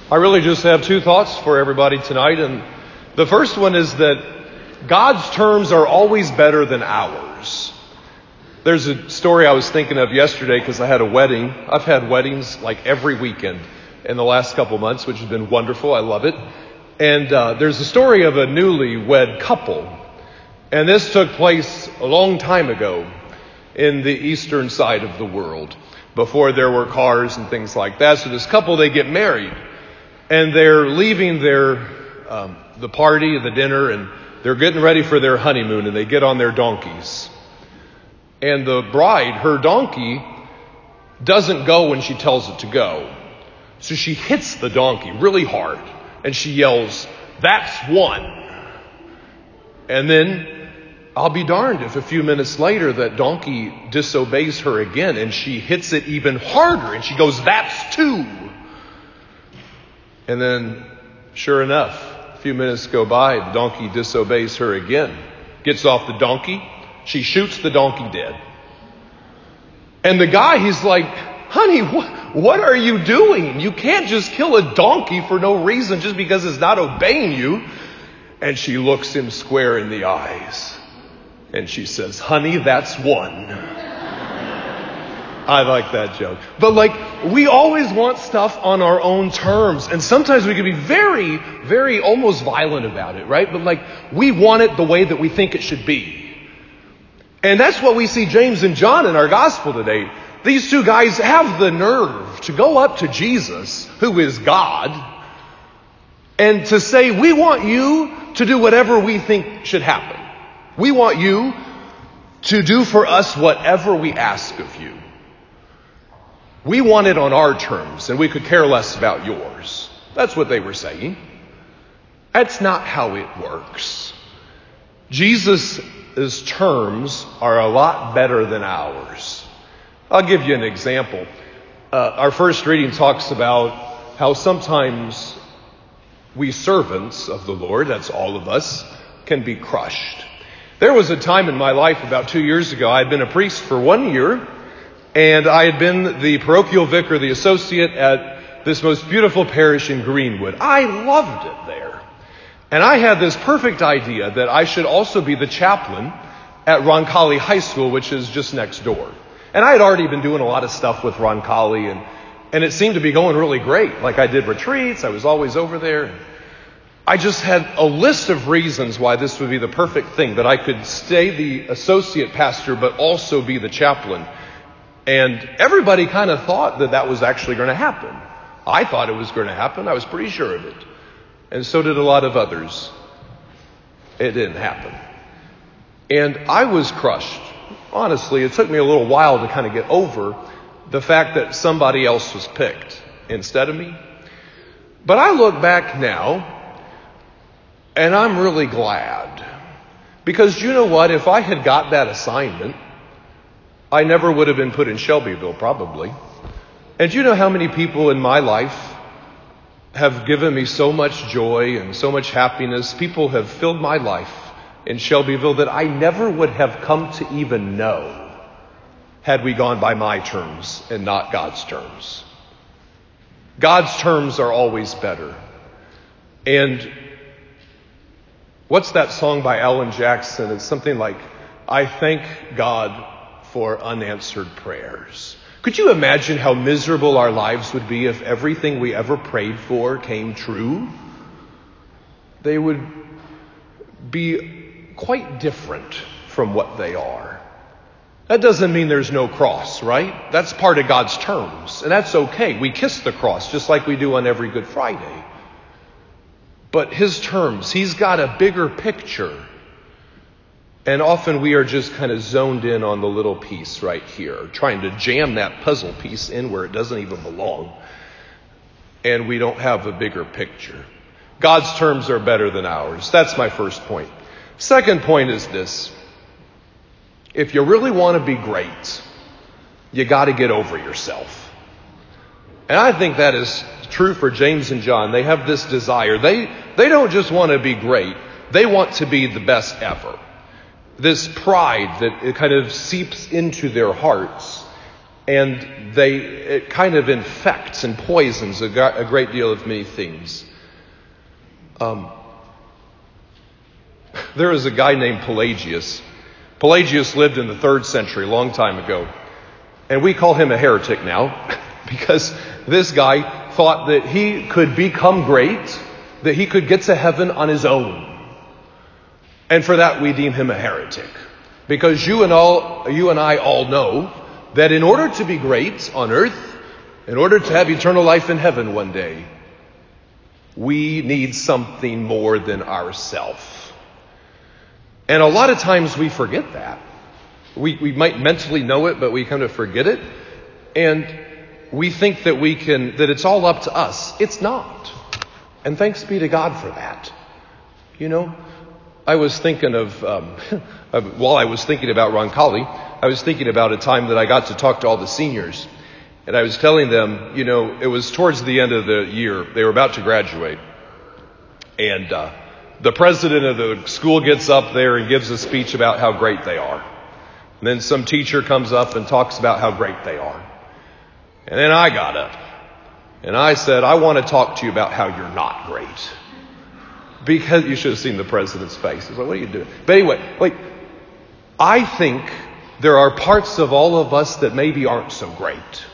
I really just have two thoughts for everybody tonight. And the first one is that God's terms are always better than ours. There's a story I was thinking of yesterday because I had a wedding. I've had weddings like every weekend in the last couple months, which has been wonderful. I love it. And there's a story of a newlywed couple. And this took place a long time ago in the eastern side of the world, before there were cars and things like that. So this couple, they get married. And they're leaving the party, the dinner, and they're getting ready for their honeymoon, and they get on their donkeys. And the bride, her donkey, doesn't go when she tells it to go. So she hits the donkey really hard, and she yells, "That's one." And then, I'll be darned if a few minutes later that donkey disobeys her again, and she hits it even harder, and she goes, "That's two." And then, sure enough, a few minutes go by, the donkey disobeys her again. Gets off the donkey. She shoots the donkey dead. And the guy, he's like, "Honey, what are you doing? You can't just kill a donkey for no reason just because it's not obeying you." And she looks him square in the eyes. And she says, "Honey, that's one." I like that joke. But we always want stuff on our own terms. And sometimes we can be very, very almost violent about it, right? But we want it the way that we think it should be. And that's what we see James and John in our gospel today. These two guys have the nerve to go up to Jesus, who is God, and to say, "We want you to do whatever we think should happen. We want you to do for us whatever we ask of you. We want it on our terms, and we could care less about yours." That's what they were saying. That's not how it works. Jesus' terms are a lot better than ours. I'll give you an example. Our first reading talks about how sometimes we servants of the Lord, that's all of us, can be crushed. There was a time in my life about 2 years ago, I had been a priest for 1 year, and I had been the parochial vicar, the associate at this most beautiful parish in Greenwood. I loved it there. And I had this perfect idea that I should also be the chaplain at Roncalli High School, which is just next door. And I had already been doing a lot of stuff with Roncalli, and it seemed to be going really great. I did retreats, I was always over there. I just had a list of reasons why this would be the perfect thing, that I could stay the associate pastor but also be the chaplain. And everybody kind of thought that that was actually going to happen. I thought it was going to happen. I was pretty sure of it. And so did a lot of others. It didn't happen. And I was crushed. Honestly, it took me a little while to kind of get over the fact that somebody else was picked instead of me. But I look back now, and I'm really glad. Because you know what? If I had got that assignment, I never would have been put in Shelbyville, probably. And you know how many people in my life have given me so much joy and so much happiness? People have filled my life in Shelbyville that I never would have come to even know had we gone by my terms and not God's terms. God's terms are always better. And what's that song by Alan Jackson? It's something like, "I thank God for unanswered prayers." Could you imagine how miserable our lives would be if everything we ever prayed for came true? They would be quite different from what they are. That doesn't mean there's no cross, right? That's part of God's terms, and that's okay. We kiss the cross just like we do on every Good Friday. But His terms, He's got a bigger picture. And often we are just kind of zoned in on the little piece right here, trying to jam that puzzle piece in where it doesn't even belong. And we don't have a bigger picture. God's terms are better than ours. That's my first point. Second point is this. If you really want to be great, you got to get over yourself. And I think that is true for James and John. They have this desire. They don't just want to be great. They want to be the best ever. This pride that it kind of seeps into their hearts. And it kind of infects and poisons a great deal of many things. There is a guy named Pelagius. Pelagius lived in the 3rd century, a long time ago. And we call him a heretic now because this guy thought that he could become great, that he could get to heaven on his own. And for that we deem him a heretic. Because you and I all know that in order to be great on earth, in order to have eternal life in heaven one day, we need something more than ourselves. And a lot of times we forget that. We might mentally know it, but we kind of forget it. And we think that that it's all up to us. It's not. And thanks be to God for that. You know, I was thinking while I was thinking about Roncalli, I was thinking about a time that I got to talk to all the seniors. And I was telling them, you know, it was towards the end of the year. They were about to graduate. And the president of the school gets up there and gives a speech about how great they are. And then some teacher comes up and talks about how great they are. And then I got up and I said, I want to talk to you about how you're not great. Because you should have seen the president's face. He's like, what are you doing? But anyway, I think there are parts of all of us that maybe aren't so great.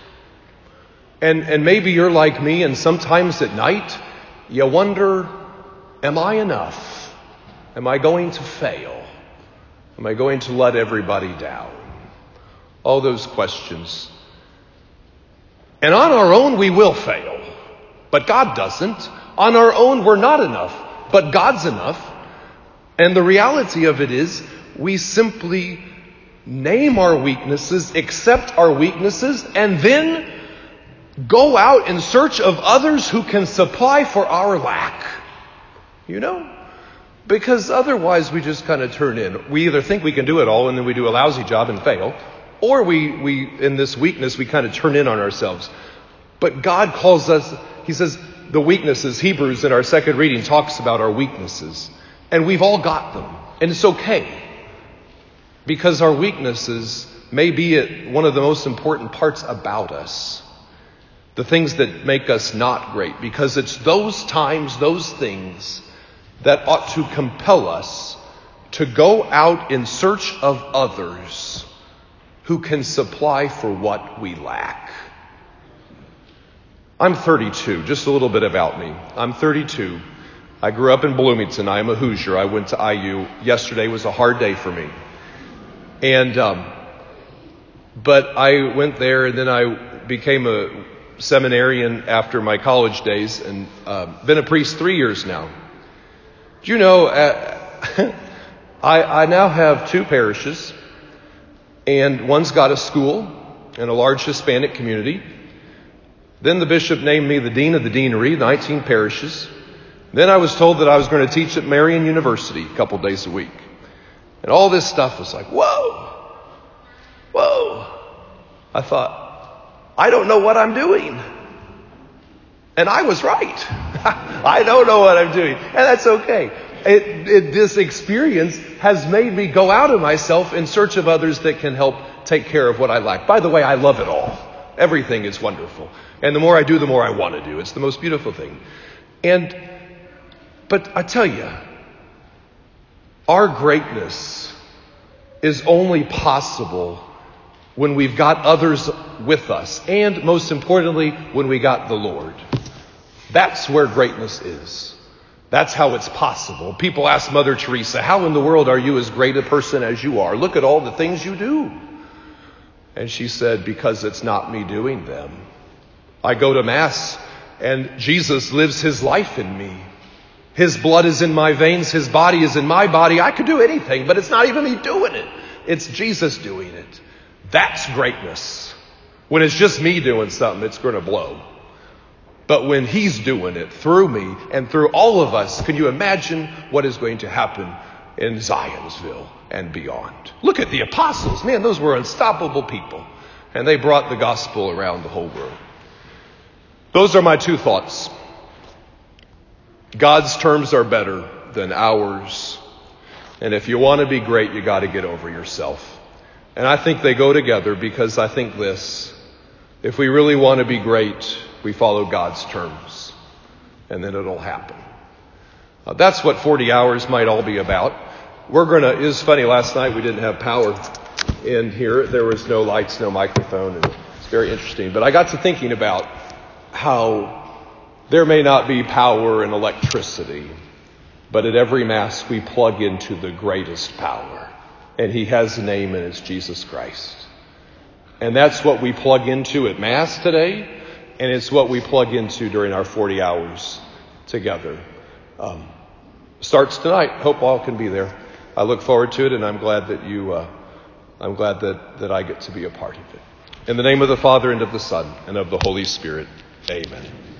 And maybe you're like me, and sometimes at night you wonder, am I enough? Am I going to fail? Am I going to let everybody down? All those questions. And on our own we will fail, but God doesn't. On our own we're not enough, but God's enough. And the reality of it is, we simply name our weaknesses, accept our weaknesses, and then go out in search of others who can supply for our lack. You know? Because otherwise we just kind of turn in. We either think we can do it all and then we do a lousy job and fail, or we in this weakness we kind of turn in on ourselves. But God calls us, He says, the weaknesses. Hebrews in our second reading talks about our weaknesses. And we've all got them. And it's okay. Because our weaknesses may be one of the most important parts about us. The things that make us not great. Because it's those times, those things that ought to compel us to go out in search of others who can supply for what we lack. I'm 32, just a little bit about me. I'm 32. I grew up in Bloomington. I am a Hoosier. I went to IU. Yesterday was a hard day for me. But I went there and then I became a seminarian after my college days and been a priest 3 years now. Do you know, I now have 2 parishes, and one's got a school and a large Hispanic community. Then the bishop named me the dean of the deanery, 19 parishes. Then I was told that I was going to teach at Marian University a couple days a week. And all this stuff was like, whoa. I thought, I don't know what I'm doing. And I was right. I don't know what I'm doing. And that's okay. This experience has made me go out of myself in search of others that can help take care of what I lack. By the way, I love it all. Everything is wonderful. And the more I do, the more I want to do. It's the most beautiful thing. But I tell you, our greatness is only possible when we've got others with us. And most importantly, when we got the Lord. That's where greatness is. That's how it's possible. People ask Mother Teresa, how in the world are you as great a person as you are? Look at all the things you do. And she said, because it's not me doing them. I go to Mass and Jesus lives His life in me. His blood is in my veins. His body is in my body. I could do anything, but it's not even me doing it. It's Jesus doing it. That's greatness. When it's just me doing something, it's going to blow. But when He's doing it through me and through all of us, can you imagine what is going to happen in Zionsville and beyond? Look at the apostles. Man, those were unstoppable people. And they brought the gospel around the whole world. Those are my 2 thoughts. God's terms are better than ours. And if you want to be great, you got to get over yourself. And I think they go together because I think this. If we really want to be great, we follow God's terms, and then it'll happen. That's what 40 hours might all be about. It was funny, last night we didn't have power in here. There was no lights, no microphone, and it's very interesting. But I got to thinking about how there may not be power and electricity, but at every Mass we plug into the greatest power. And he has a name, and it's Jesus Christ. And that's what we plug into at Mass today, and it's what we plug into during our 40 hours together. Starts tonight. Hope all can be there. I look forward to it, and I'm glad that that I get to be a part of it. In the name of the Father, and of the Son, and of the Holy Spirit. Amen.